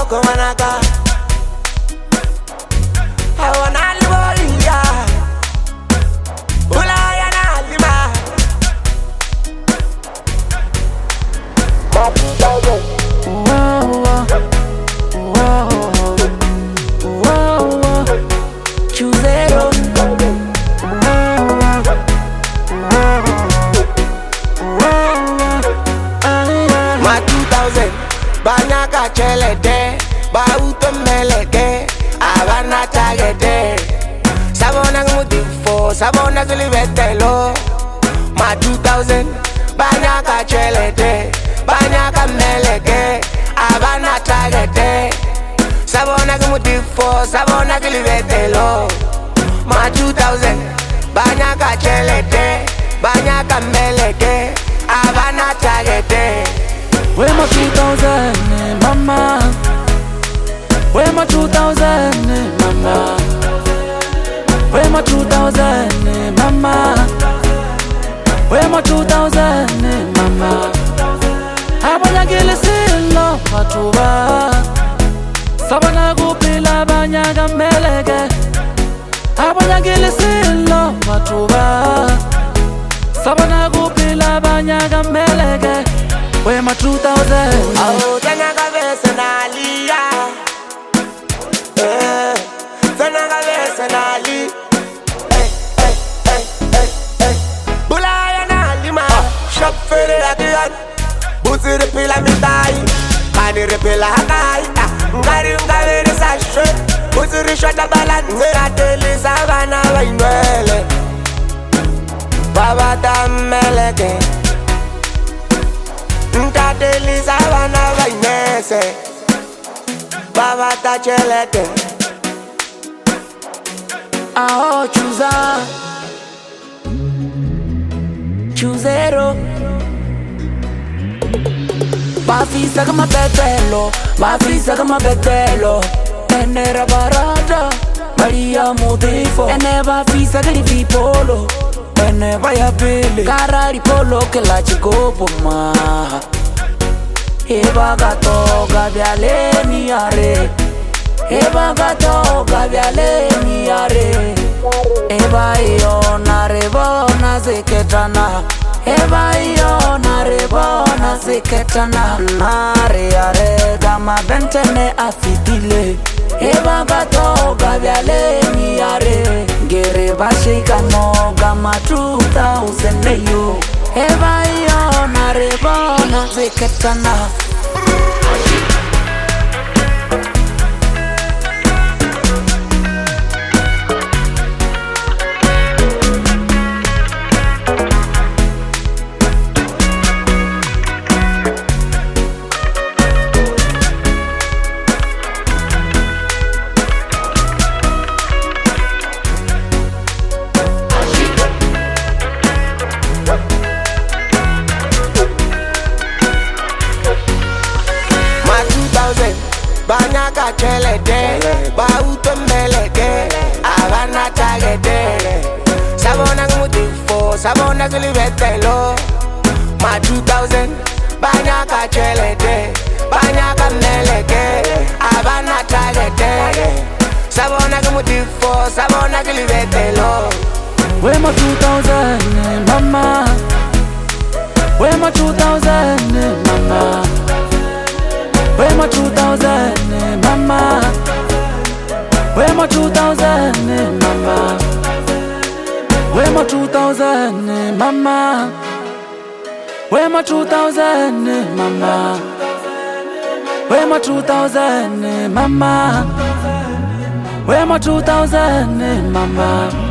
Boko Manaka. I wanna live ya. Ulaya na lima. Chuzero. Ma 2000 Banyaka chelete Bauto meleke Abana tagete Sabona mutifo Sabona zilibetelo Ma 2000 Banyaka chelete Banyaka meleke Abana tagete Sabona mutifo Sabona zilibetelo Ma 2000 Banyaka chelete Banyaka meleke Abana tagete. Where my 2000, mama? Where my 2000, mama? Where my 2000, mama? Where my 2000, mama? Abanya gile silo matuba. Sabana gupila banyaga melege. Abanya gile silo matuba. Sabana gupila banyaga melege. Where my 2000? Oh, Tanaga Vesanali, Tanaga Vesanali, Bulaya na lima, shop fere again, Buzi repila mitai, Kani repila hakai, Ngari ngavere sashe, Buzi rishota balance, Kateli savana vainwele, Babata meleke. Nkadeli savana vainese Baba tachelete Aho chuza Chuzero Bafisa kama betelo Bafisa kama betelo Enera barata Maria Mutifo Ene bafisa kali vipolo Ene vaya pili Karari polo ke la chikopo ma Eba gato gabiale ni are Eba gato gabiale ni are Eba iyo na rebona zeketana Eba iyo na rebona zeketana Nare are gama bentene afitile Eba gato gabiale ni are Gere bashika no gama 2000 yo Eba iyo na rebona zeketana Banyaka chelete, Bauto meleke, Abana tagete, Sabona mutifo, Sabona zilibetelo, Ma 2000, Banyaka chelete, Banyaka meleke, Abana tagete, Sabona mutifo, Sabona zilibetelo. Where my 2000, mama? Where my 2000, mama? Where my 2000, mama? Where my 2000, mama? Where my 2000, mama? Where my 2000, mama? Where my 2000, mama? Where my 2000, mama?